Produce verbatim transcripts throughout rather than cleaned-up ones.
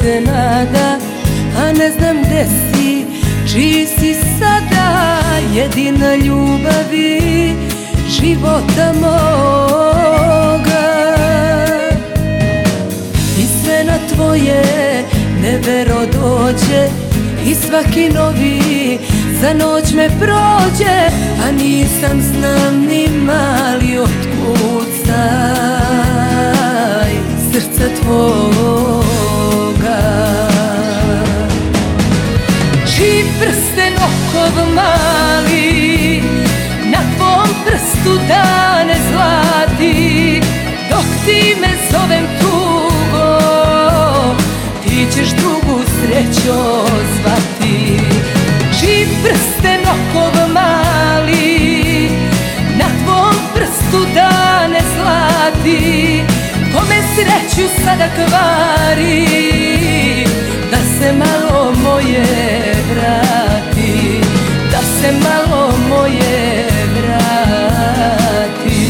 se nada, a ne znam gde si, čiji si sada, jedina ljubavi života moga. I sve na tvoje nevero dođe, i svaki novi za noć me prođe, a nisam znam ni mali otkud staj srca tvoga. Čiji prsten okov mali, na tvom prstu dane zlati, dok ti me zovem tugo, ti ćeš drugu srećo zvati. Čiji prsten okov mali, na tvom prstu dane zlati, kome sreću sada kvari, da se malo moje vrati, da se malo moje vrati.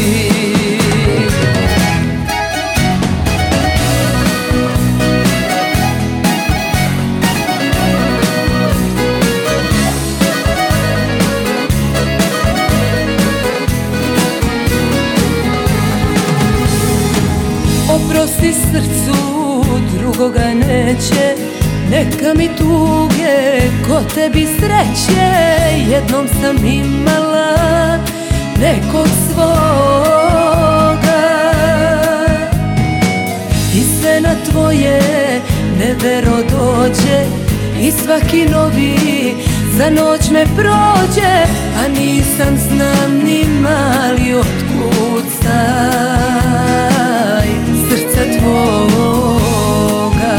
Oprosti srcu, drugoga neće, neka mi tuge ko tebi sreće. Jednom sam imala nekog svoga, i sve na tvoje nevero dođe, i svaki novi za noć me prođe, a nisam znam ni mali otkud staj srca tvoga.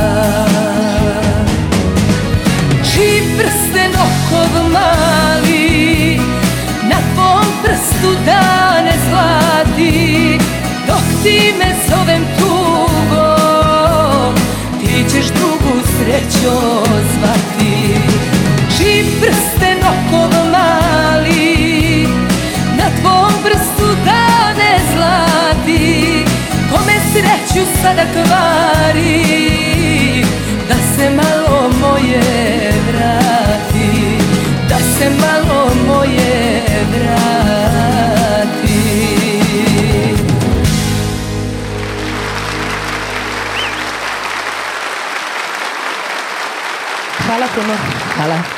Čiji prsten okov mali, na tvom prstu dane zlati, dok ti me zovem tugo, ti ćeš drugu srećo zvati. Čiji prsten okov mali, na tvom prstu dane zlati, kome sreću sada kvari, da se malo moje vrati, da se malo moje vrati. Hvala puno. Hvala.